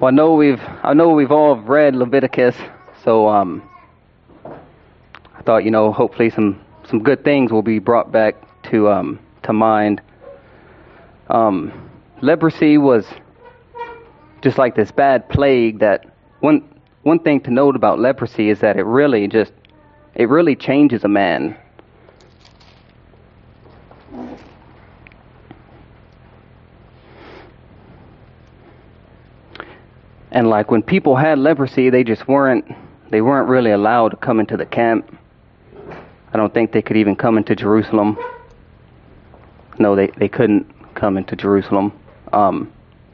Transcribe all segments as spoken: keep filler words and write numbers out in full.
Well, I know we've I know we've all read Leviticus, so um, I thought, you know, hopefully some, some good things will be brought back to um to mind. Um, leprosy was just like this bad plague. That one one thing to note about leprosy is that it really just it really changes a man. And like when people had leprosy, they just weren't they weren't really allowed to come into the camp. I don't think they could even come into Jerusalem. No, they, they couldn't come into Jerusalem. Um,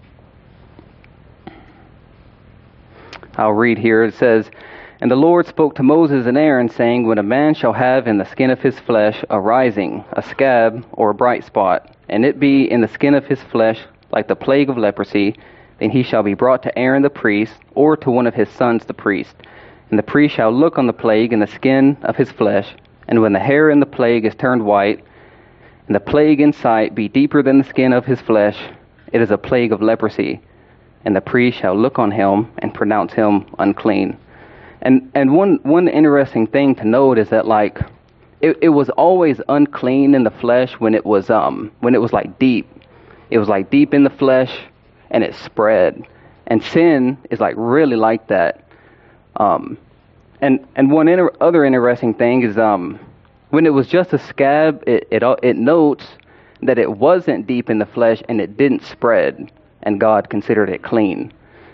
I'll read here. It says, "And the Lord spoke to Moses and Aaron, saying, When a man shall have in the skin of his flesh a rising, a scab, or a bright spot, and it be in the skin of his flesh like the plague of leprosy, then he shall be brought to Aaron the priest, or to one of his sons the priest. And the priest shall look on the plague in the skin of his flesh, and when the hair in the plague is turned white, and the plague in sight be deeper than the skin of his flesh, it is a plague of leprosy. And the priest shall look on him and pronounce him unclean." And and one one interesting thing to note is that like it, it was always unclean in the flesh when it was um when it was like deep. It was like deep in the flesh, and it spread. And sin is like really like that. Um, and and one inter- other interesting thing is um, when it was just a scab, it, it it notes that it wasn't deep in the flesh and it didn't spread, and God considered it clean.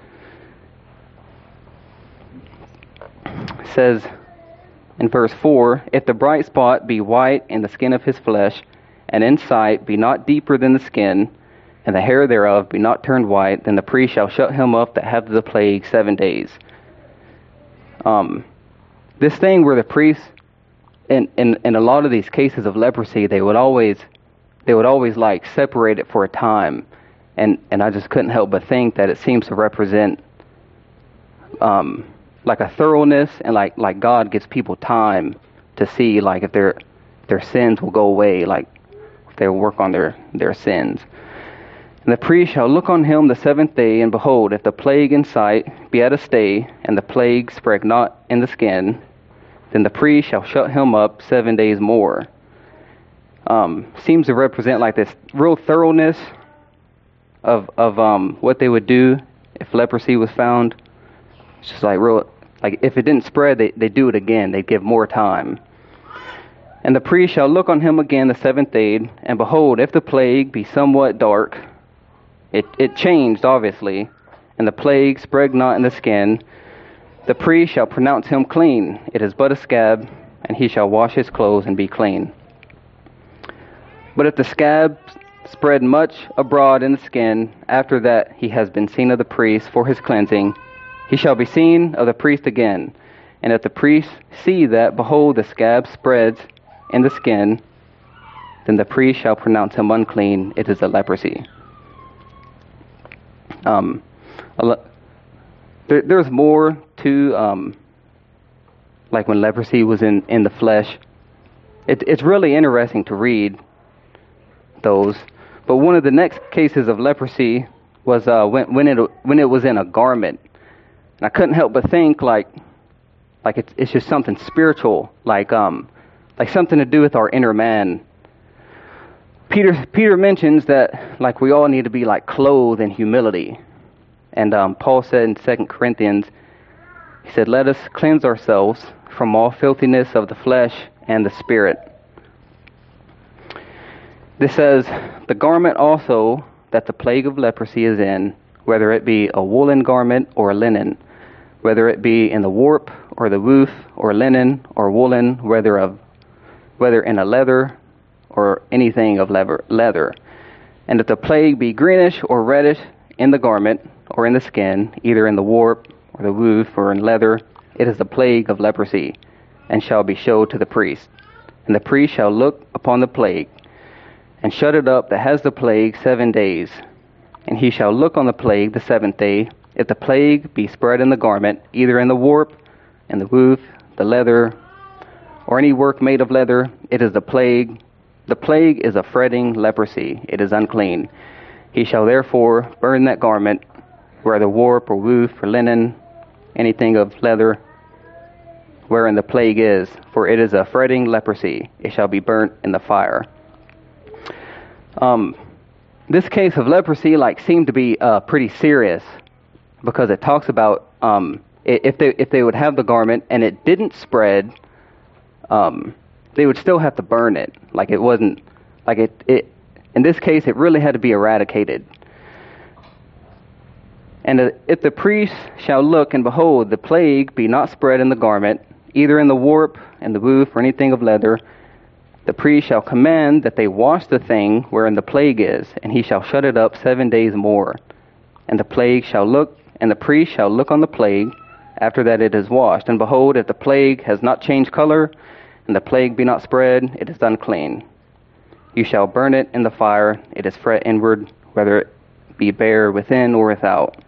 It says in verse four, "If the bright spot be white in the skin of his flesh, and in sight be not deeper than the skin, and the hair thereof be not turned white, then the priest shall shut him up that hath the plague seven days." Um, this thing where the priest, in, in in a lot of these cases of leprosy, they would always, they would always like separate it for a time, and and I just couldn't help but think that it seems to represent, um, like a thoroughness, and like like God gives people time to see like if their their sins will go away, like if they will work on their their sins. "And the priest shall look on him the seventh day, and behold, if the plague in sight be at a stay, and the plague spread not in the skin, then the priest shall shut him up seven days more." Um, seems to represent like this real thoroughness of of um, what they would do if leprosy was found. It's just like real, like if it didn't spread, they they do it again. They give more time. "And the priest shall look on him again the seventh day, and behold, if the plague be somewhat dark," It it changed, obviously, "and the plague spread not in the skin, the priest shall pronounce him clean. It is but a scab, and he shall wash his clothes and be clean. But if the scab spread much abroad in the skin, after that he has been seen of the priest for his cleansing, he shall be seen of the priest again. And if the priest see that, behold, the scab spreads in the skin, then the priest shall pronounce him unclean. It is a leprosy." Um, there, there's more to, um, like when leprosy was in, in the flesh. It, it's really interesting to read those. But one of the next cases of leprosy was uh, when when it when it was in a garment. And I couldn't help but think like like it's it's just something spiritual, like um like something to do with our inner man. Peter Peter mentions that like we all need to be like clothed in humility, and um, Paul said in Second Corinthians, he said, "Let us cleanse ourselves from all filthiness of the flesh and the spirit." This says, "The garment also that the plague of leprosy is in, whether it be a woolen garment or a linen, whether it be in the warp or the woof or linen or woolen, whether of whether in a leather or anything of leather. And if the plague be greenish or reddish in the garment or in the skin, either in the warp or the woof or in leather, it is the plague of leprosy, and shall be showed to the priest. And the priest shall look upon the plague, and shut it up that has the plague seven days. And he shall look on the plague the seventh day. If the plague be spread in the garment, either in the warp, in the woof, the leather, or any work made of leather, it is the plague. The plague is a fretting leprosy. It is unclean. He shall therefore burn that garment whether warp or woof or linen, anything of leather, wherein the plague is, for it is a fretting leprosy. It shall be burnt in the fire. Um, this case of leprosy, like, seemed to be uh, pretty serious, because it talks about um, if they if they would have the garment and it didn't spread, um, they would still have to burn it. Like, it wasn't like it. It in this case, it really had to be eradicated. And uh, if the priest shall look, and behold, the plague be not spread in the garment, either in the warp, and the woof, or anything of leather, the priest shall command that they wash the thing wherein the plague is, and he shall shut it up seven days more. And the plague shall look, and the priest shall look on the plague after that it is washed. And behold, if the plague has not changed color, and the plague be not spread, it is unclean. You shall burn it in the fire. It is fret inward, whether it be bare within or without.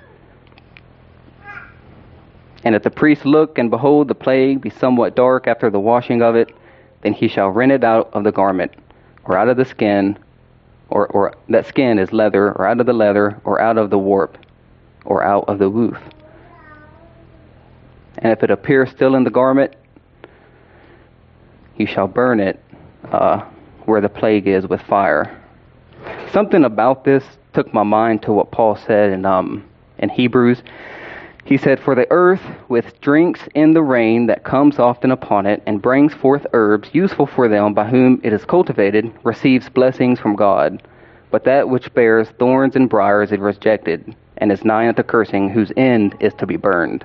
And if the priest look, and behold, the plague be somewhat dark after the washing of it, then he shall rend it out of the garment, or out of the skin, or, or that skin is leather, or out of the leather, or out of the warp, or out of the woof. And if it appear still in the garment, you shall burn it uh, where the plague is with fire. Something about this took my mind to what Paul said in um, in Hebrews. He said, "For the earth, with drinks in the rain that comes often upon it, and brings forth herbs useful for them by whom it is cultivated, receives blessings from God. But that which bears thorns and briars is rejected, and is nigh unto cursing, whose end is to be burned."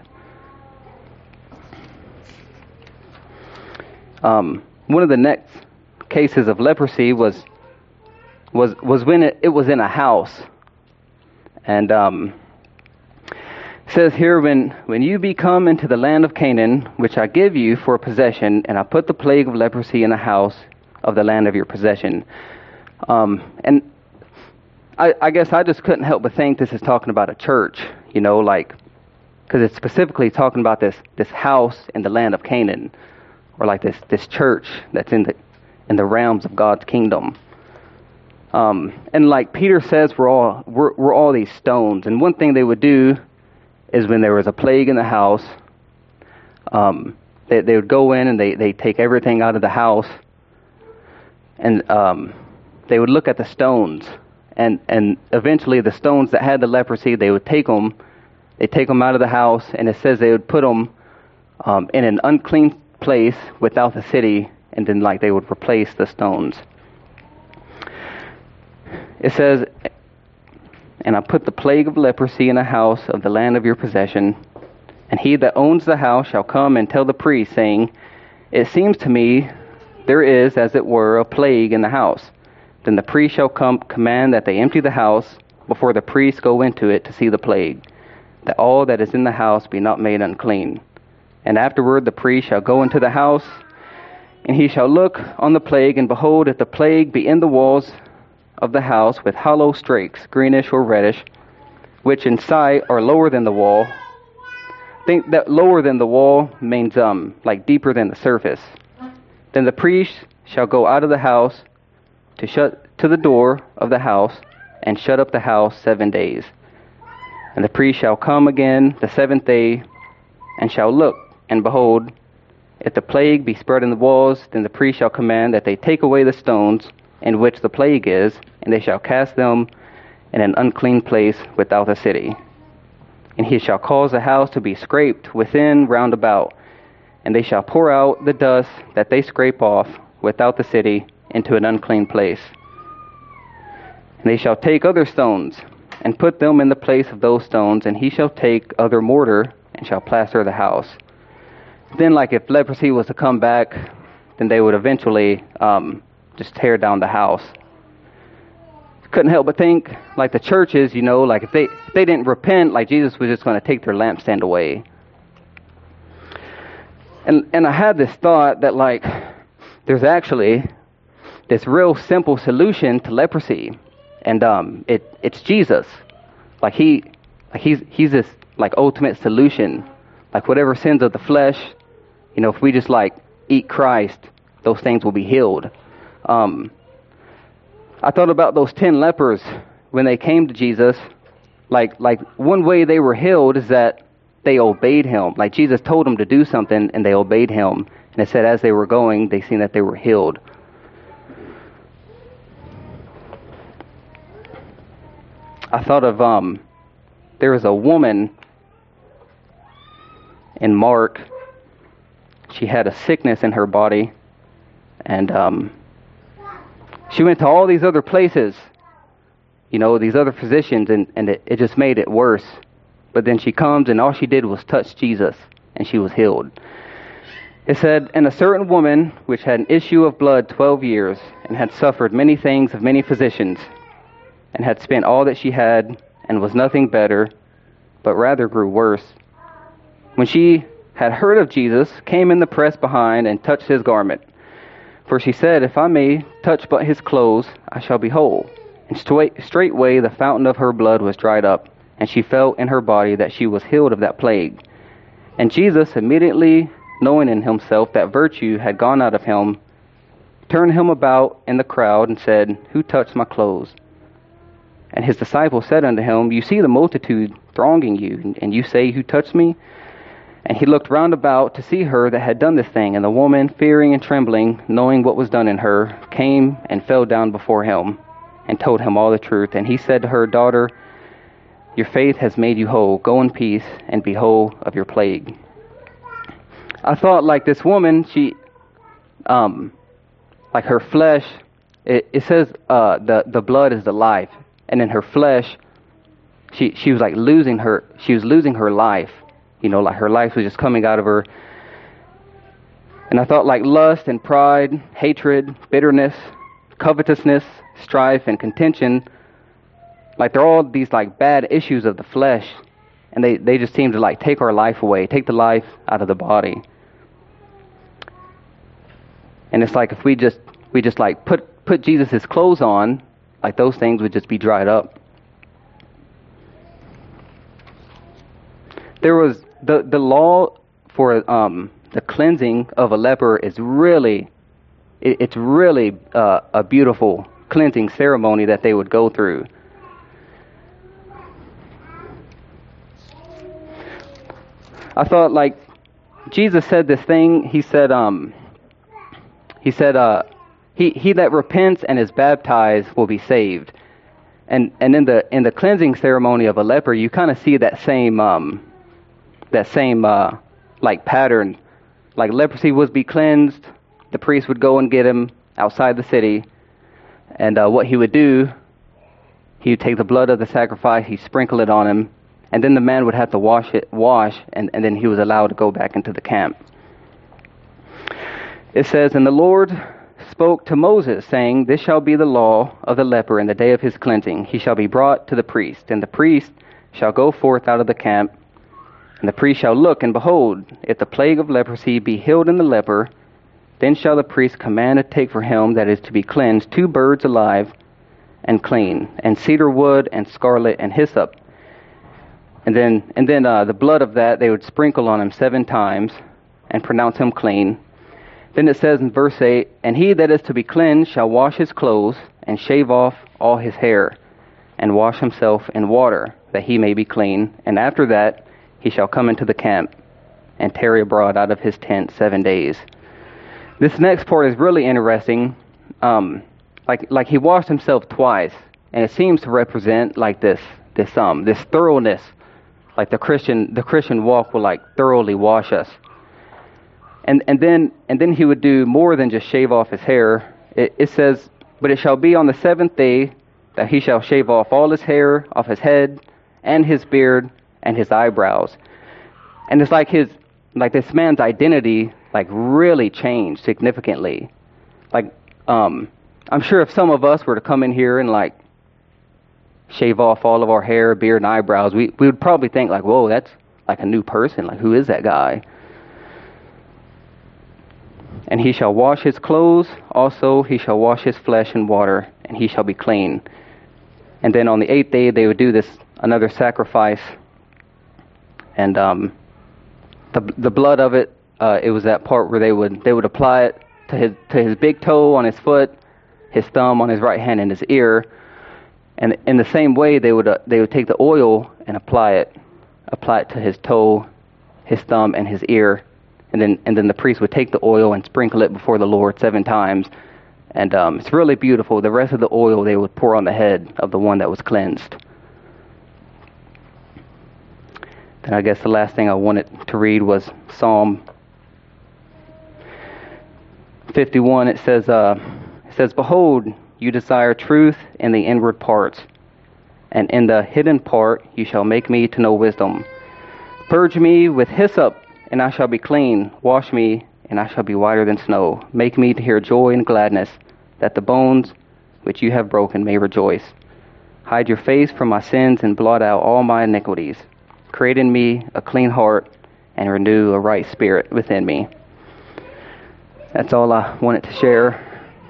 Um, one of the next cases of leprosy was was was when it, it was in a house, and um. It says here, when, when you be come into the land of Canaan, which I give you for a possession, and I put the plague of leprosy in the house of the land of your possession. Um, and I, I guess I just couldn't help but think this is talking about a church, you know, like, because it's specifically talking about this, this house in the land of Canaan, or like this, this church that's in the in the realms of God's kingdom. Um, and like Peter says, we're all we're, we're all these stones. And one thing they would do is when there was a plague in the house, um, they, they would go in and they they take everything out of the house, and um, they would look at the stones, and and eventually the stones that had the leprosy, they would take them, they take them out of the house, and it says they would put them um, in an unclean place without the city, and then like they would replace the stones. It says, "And I put the plague of leprosy in a house of the land of your possession, and he that owns the house shall come and tell the priest, saying, It seems to me there is, as it were, a plague in the house. Then the priest shall come command that they empty the house before the priests go into it to see the plague, that all that is in the house be not made unclean. And afterward the priest shall go into the house, and he shall look on the plague, and behold, if the plague be in the walls of the house with hollow strakes, greenish or reddish, which in sight are lower than the wall." Think that lower than the wall means um like deeper than the surface. "Then the priest shall go out of the house to shut to the door of the house, and shut up the house seven days. And the priest shall come again the seventh day, and shall look, and behold, if the plague be spread in the walls, then the priest shall command that they take away the stones in which the plague is, and they shall cast them in an unclean place without the city. And he shall cause the house to be scraped within round about, and they shall pour out the dust that they scrape off without the city into an unclean place. And they shall take other stones, and put them in the place of those stones, and he shall take other mortar, and shall plaster the house." Then, like, if leprosy was to come back, then they would eventually um, just tear down the house. Couldn't help but think, like the churches, you know, like if they if they didn't repent, like Jesus was just going to take their lampstand away. And and I had this thought that, like, there's actually this real simple solution to leprosy, and um, it it's Jesus. Like he, like he's he's this like ultimate solution. Like whatever sins of the flesh, you know, if we just like eat Christ, those things will be healed. Um, I thought about those ten lepers when they came to Jesus. like like one way they were healed is that they obeyed him. Like Jesus told them to do something and they obeyed him. And it said as they were going, they seen that they were healed. I thought of, um, there was a woman in Mark. She had a sickness in her body. And um, she went to all these other places, you know, these other physicians, and, and it, it just made it worse. But then she comes and all she did was touch Jesus, and she was healed. It said, and a certain woman which had an issue of blood twelve years, and had suffered many things of many physicians, and had spent all that she had, and was nothing better, but rather grew worse. When she had heard of Jesus, came in the press behind, and touched his garment. For she said, if I may touch but his clothes, I shall be whole. And straight, straightway the fountain of her blood was dried up, and she felt in her body that she was healed of that plague. And Jesus, immediately knowing in himself that virtue had gone out of him, turned him about in the crowd, and said, who touched my clothes? And his disciples said unto him, you see the multitude thronging you, and you say, who touched me? And he looked round about to see her that had done this thing. And the woman, fearing and trembling, knowing what was done in her, came and fell down before him, and told him all the truth. And he said to her, daughter, your faith has made you whole. Go in peace, and be whole of your plague. I thought, like this woman, she, um, like her flesh, it, it says uh, the, the blood is the life. And in her flesh, she she was like losing her, she was losing her life. You know, like her life was just coming out of her. And I thought like lust and pride, hatred, bitterness, covetousness, strife, and contention, like they're all these like bad issues of the flesh. And they, they just seem to like take our life away, take the life out of the body. And it's like if we just we just like put, put Jesus' clothes on, like those things would just be dried up. There was the the law for um, the cleansing of a leper is really, it, it's really uh, a beautiful cleansing ceremony that they would go through. I thought like Jesus said this thing. He said, um, he said, uh, he he that repents and is baptized will be saved. And and in the in the cleansing ceremony of a leper, you kind of see that same um. that same uh, like pattern. Like leprosy was be cleansed, the priest would go and get him outside the city, and uh, what he would do, he would take the blood of the sacrifice, he'd sprinkle it on him, and then the man would have to wash it, wash, and, and then he was allowed to go back into the camp. It says, and the Lord spoke to Moses, saying, this shall be the law of the leper in the day of his cleansing. He shall be brought to the priest, and the priest shall go forth out of the camp. And the priest shall look, and behold, if the plague of leprosy be healed in the leper, then shall the priest command to take for him that is to be cleansed two birds alive and clean, and cedar wood and scarlet and hyssop. And then and then uh, the blood of that they would sprinkle on him seven times and pronounce him clean. Then it says in verse eight, and he that is to be cleansed shall wash his clothes and shave off all his hair and wash himself in water, that he may be clean. And after that he shall come into the camp and tarry abroad out of his tent seven days. This next part is really interesting. Um, like like he washed himself twice, and it seems to represent like this this um this thoroughness, like the Christian the Christian walk will like thoroughly wash us. And and then and then he would do more than just shave off his hair. It, it says, but it shall be on the seventh day that he shall shave off all his hair off his head and his beard and his eyebrows. And it's like his, like this man's identity, like really changed significantly. Like, um, I'm sure if some of us were to come in here and like shave off all of our hair, beard, and eyebrows, we, we would probably think like, whoa, that's like a new person. Like, who is that guy? And he shall wash his clothes, also he shall wash his flesh in water, and he shall be clean. And then on the eighth day they would do this, another sacrifice. And um, the the blood of it, uh, it was that part where they would they would apply it to his to his big toe on his foot, his thumb on his right hand, and his ear. And in the same way, they would uh, they would take the oil and apply it, apply it to his toe, his thumb, and his ear, and then and then the priest would take the oil and sprinkle it before the Lord seven times, and um, it's really beautiful. The rest of the oil they would pour on the head of the one that was cleansed. Then I guess the last thing I wanted to read was Psalm fifty-one. It says, uh, it says, "Behold, you desire truth in the inward parts, and in the hidden part you shall make me to know wisdom. Purge me with hyssop, and I shall be clean. Wash me, and I shall be whiter than snow. Make me to hear joy and gladness, that the bones which you have broken may rejoice. Hide your face from my sins and blot out all my iniquities. Create in me a clean heart and renew a right spirit within me." That's all I wanted to share.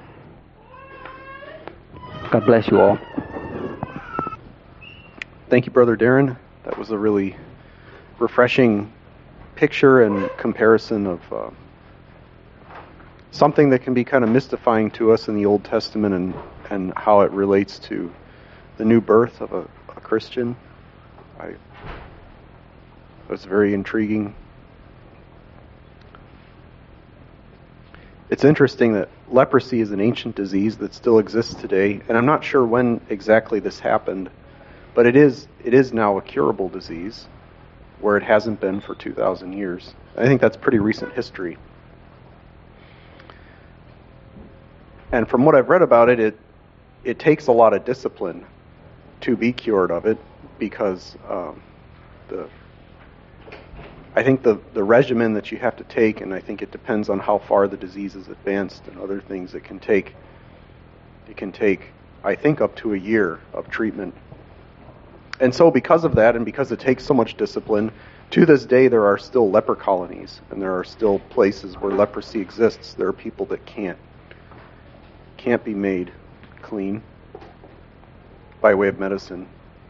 God bless you all. Thank you, Brother Darren. That was a really refreshing picture and comparison of uh, something that can be kind of mystifying to us in the Old Testament, and, and how it relates to the new birth of a, a Christian. I, it was very intriguing. It's interesting that leprosy is an ancient disease that still exists today, and I'm not sure when exactly this happened, but it is it is now a curable disease, where it hasn't been for two thousand years. I think that's pretty recent history. And from what I've read about it, it it takes a lot of discipline to be cured of it, because um, the I think the, the regimen that you have to take, and I think it depends on how far the disease is advanced and other things, it can take, it can take, I think, up to a year of treatment. And so because of that, and because it takes so much discipline, to this day there are still leper colonies, and there are still places where leprosy exists. There are people that can't, can't be made clean by way of medicine.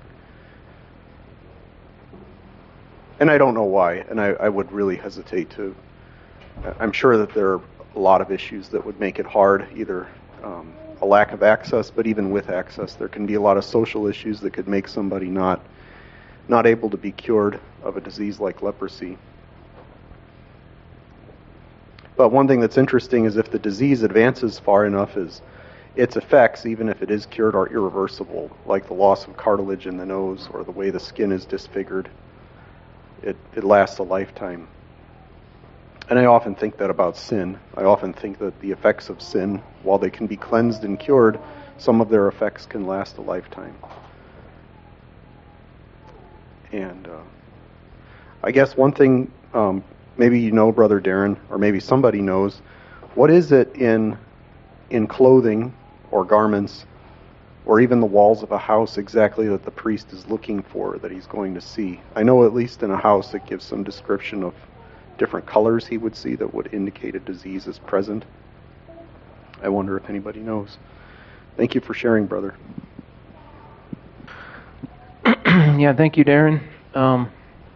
And I don't know why, and I, I would really hesitate to. I'm sure that there are a lot of issues that would make it hard, either um, a lack of access, but even with access, there can be a lot of social issues that could make somebody not not able to be cured of a disease like leprosy. But one thing that's interesting is if the disease advances far enough, is its effects, even if it is cured, are irreversible, like the loss of cartilage in the nose or the way the skin is disfigured. It, it lasts a lifetime. And I often think that about sin. I often think that the effects of sin, while they can be cleansed and cured, some of their effects can last a lifetime. And uh, I guess one thing, um, maybe you know, Brother Darren, or maybe somebody knows, what is it in in clothing or garments, or even the walls of a house, exactly that the priest is looking for, that he's going to see? I know at least in a house it gives some description of different colors he would see that would indicate a disease is present. I wonder if anybody knows. Thank you for sharing, brother. Yeah, thank you, Darren. Um,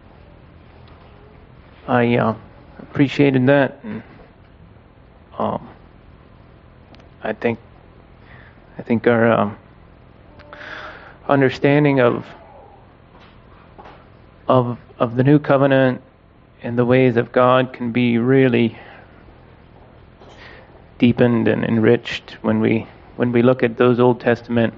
I uh, appreciated that. And, um, I think I think our um, understanding of of of the new covenant and the ways of God can be really deepened and enriched when we when we look at those Old Testament,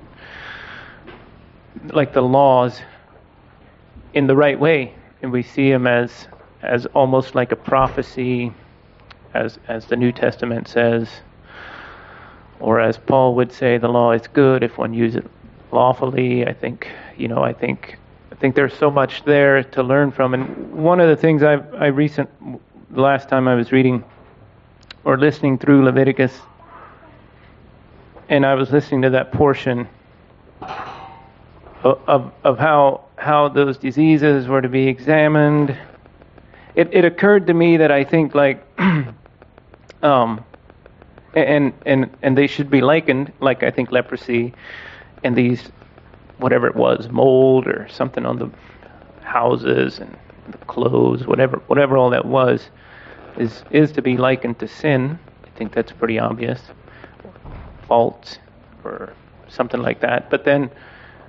like the laws, in the right way, and we see them as as almost like a prophecy, as as the New Testament says, or as Paul would say, the law is good if one uses it lawfully. I think you know I think I think there's so much there to learn from. And one of the things I I recent the last time I was reading or listening through Leviticus, and I was listening to that portion of of, of how how those diseases were to be examined. It it occurred to me that I think like um and and and they should be likened, like I think leprosy and these whatever it was, mold or something on the houses and the clothes, whatever whatever all that was, is is to be likened to sin. I think that's pretty obvious. Fault or something like that. But then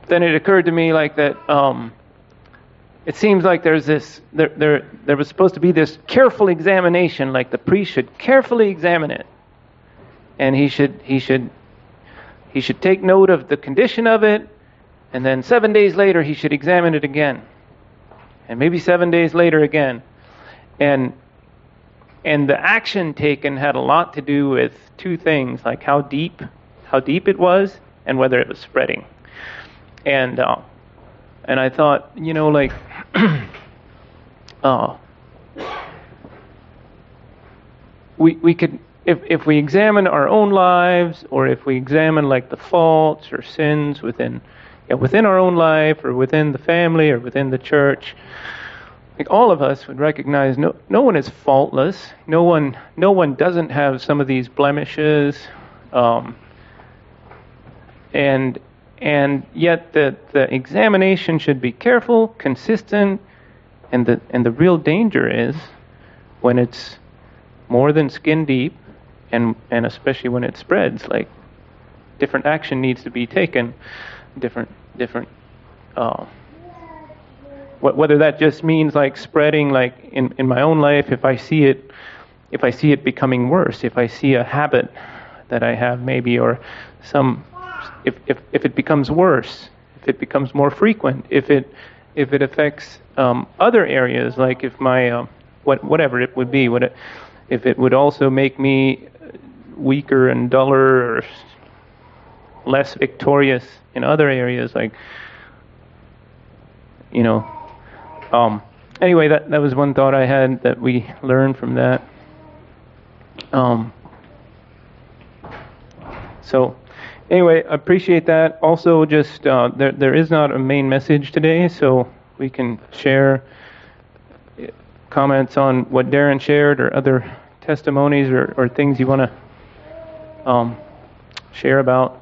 then it occurred to me like that. Um, it seems like there's this. There, there, there was supposed to be this careful examination. Like the priest should carefully examine it, and he should he should he should take note of the condition of it, and then seven days later he should examine it again, and maybe seven days later again, and and the action taken had a lot to do with two things, like how deep how deep it was and whether it was spreading. And uh, and I thought, you know, like, uh, we we could, if if we examine our own lives, or if we examine like the faults or sins within, you know, within our own life, or within the family, or within the church, like all of us would recognize no no one is faultless. No one no one doesn't have some of these blemishes, um, and. And yet the, the examination should be careful, consistent, and the and the real danger is when it's more than skin deep, and and especially when it spreads. Like different action needs to be taken, different different. Uh, wh- whether that just means like spreading, like in, in my own life, if I see it, if I see it becoming worse, if I see a habit that I have maybe, or some. If, if if it becomes worse, if it becomes more frequent, if it if it affects um, other areas, like if my uh, what whatever it would be, what it, if it would also make me weaker and duller or less victorious in other areas, like you know. Um, anyway, that that was one thought I had that we learned from that. Um, so. Anyway, I appreciate that. Also, just uh, there there is not a main message today, so we can share comments on what Darren shared, or other testimonies, or, or things you want to um, share about.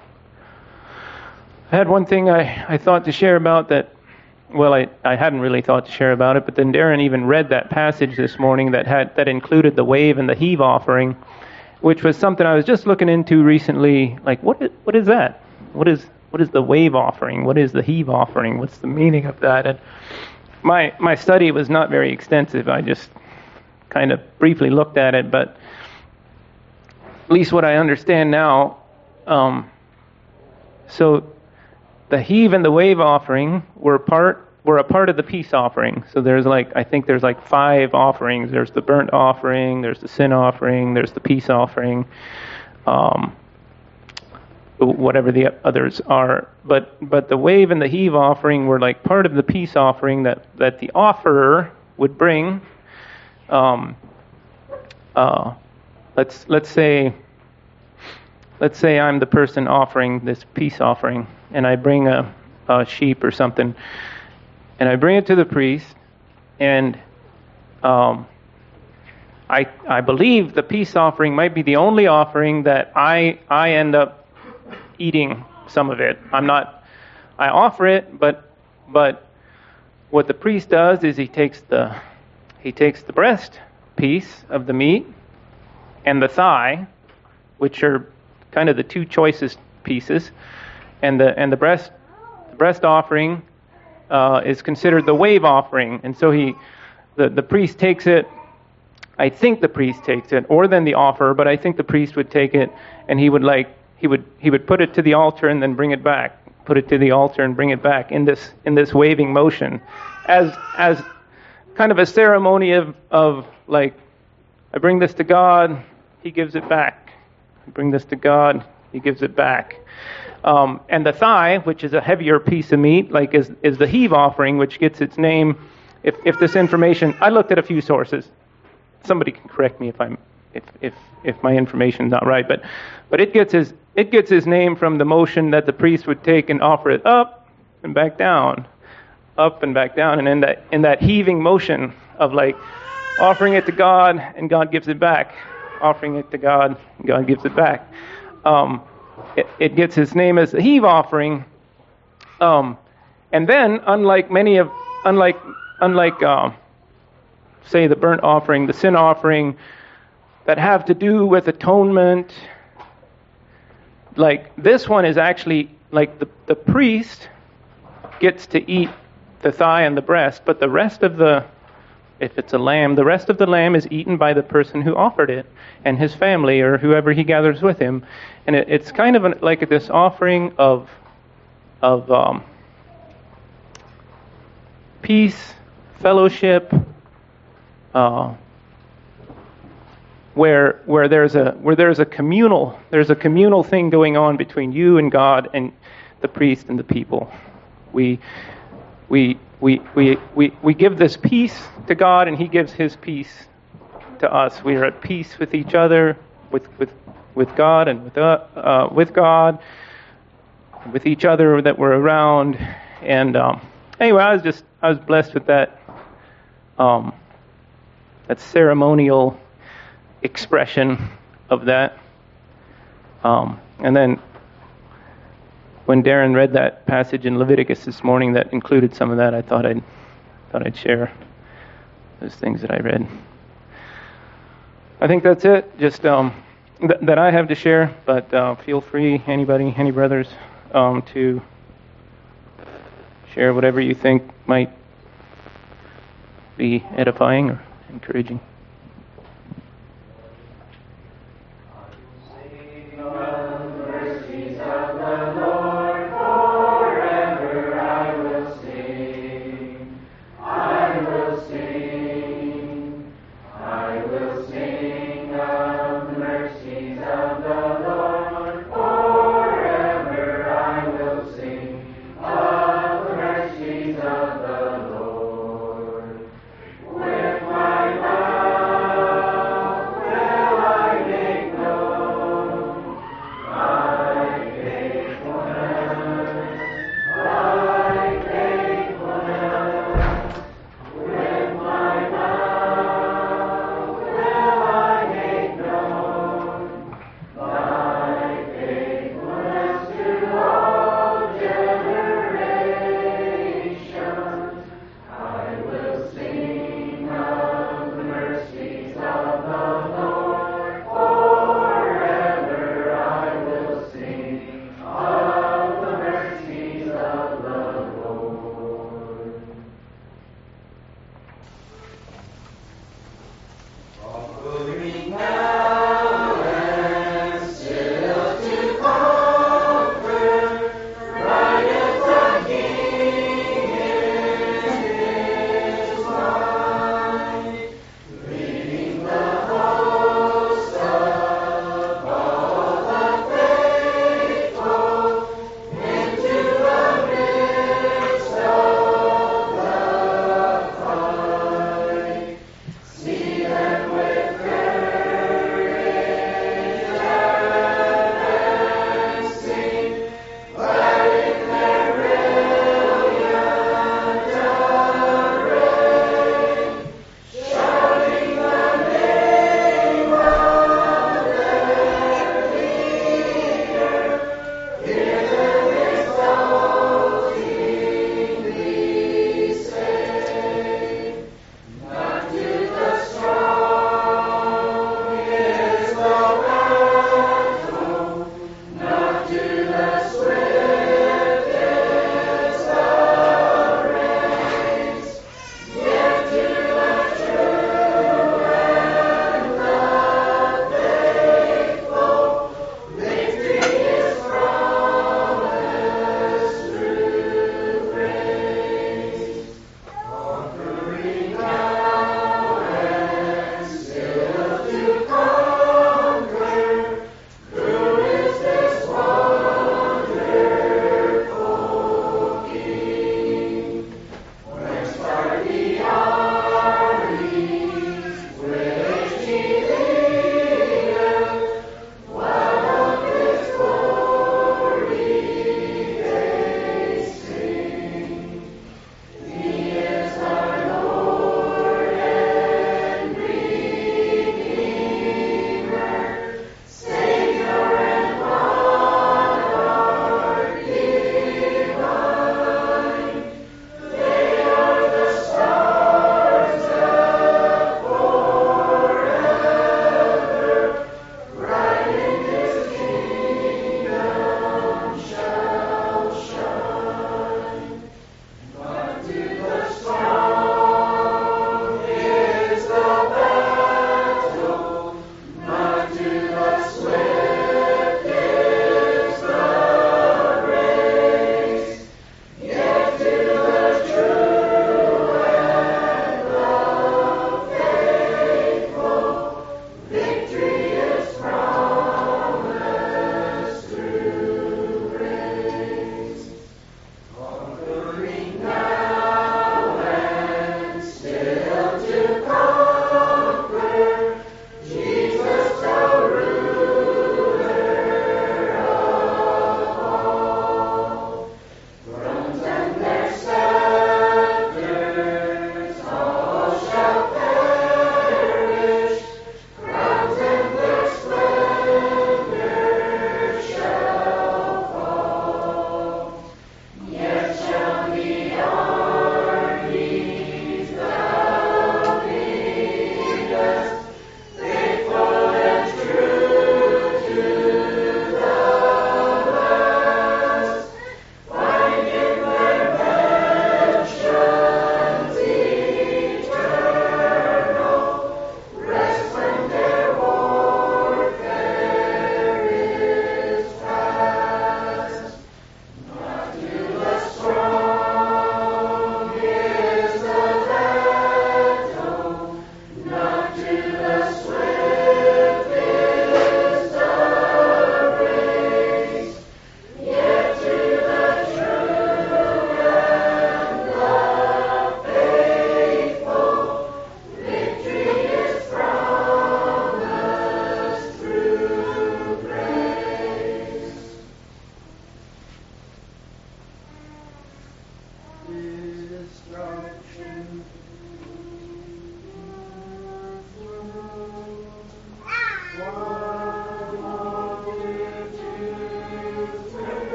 I had one thing I, I thought to share about that, well, I, I hadn't really thought to share about it, but then Darren even read that passage this morning that had that included the wave and the heave offering, which was something I was just looking into recently. Like, what is, what is that? What is what is the wave offering? What is the heave offering? What's the meaning of that? And my my study was not very extensive. I just kind of briefly looked at it, but at least what I understand now. Um, so the heave and the wave offering were part were a part of the peace offering. So there's like, I think there's like five offerings. There's the burnt offering, there's the sin offering, there's the peace offering, um, whatever the others are. But but the wave and the heave offering were like part of the peace offering that, that the offerer would bring. Um, uh, let's let's say let's say I'm the person offering this peace offering, and I bring a, a sheep or something. And I bring it to the priest, and um, I I believe the peace offering might be the only offering that I I end up eating some of it. I'm not. I offer it, but but what the priest does is he takes the he takes the breast piece of the meat and the thigh, which are kind of the two choicest pieces, and the and the breast the breast offering. Uh, is considered the wave offering, and so he, the, the priest takes it. I think the priest takes it, or then the offerer, but I think the priest would take it, and he would like he would he would put it to the altar and then bring it back, put it to the altar and bring it back in this in this waving motion, as as kind of a ceremony of of like, I bring this to God, He gives it back. I bring this to God, He gives it back. Um, and the thigh, which is a heavier piece of meat, like is, is the heave offering, which gets its name. If if this information, I looked at a few sources. Somebody can correct me if I'm if if if my information is not right, but but it gets his it gets his name from the motion that the priest would take and offer it up and back down, up and back down, and in that in that heaving motion of like offering it to God and God gives it back, offering it to God and God gives it back. Um, It, it gets its name as the heave offering, um, and then unlike many of, unlike unlike uh, say the burnt offering, the sin offering, that have to do with atonement, like this one is actually like the the priest gets to eat the thigh and the breast, but the rest of the, if it's a lamb, the rest of the lamb is eaten by the person who offered it and his family or whoever he gathers with him. And it, it's kind of an, like this offering of of um, peace, fellowship, uh, where where there's a where there's a communal there's a communal thing going on between you and God and the priest and the people. We we we we we we give this peace to God, and He gives His peace to us. We are at peace with each other, with with with God, and with uh, uh, with God, with each other that we're around. And um, anyway, I was just I was blessed with that um, that ceremonial expression of that. Um, and then when Darren read that passage in Leviticus this morning that included some of that, I thought I'd thought I'd share those things that I read. I think that's it. Just um, th- that I have to share. But uh, feel free, anybody, any brothers, um, to share whatever you think might be edifying or encouraging.